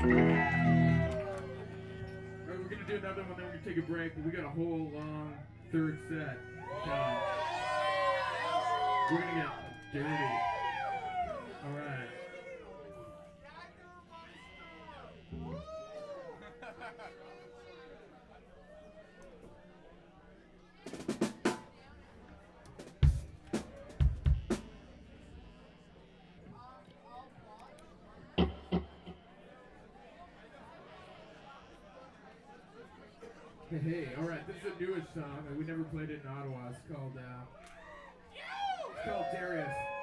Alright, we're gonna do another one, then we're gonna take a break, but we got a whole long third set. We're gonna get dirty. Alright. Hey, alright, this is a newest song that we never played it in Ottawa. It's called Darius.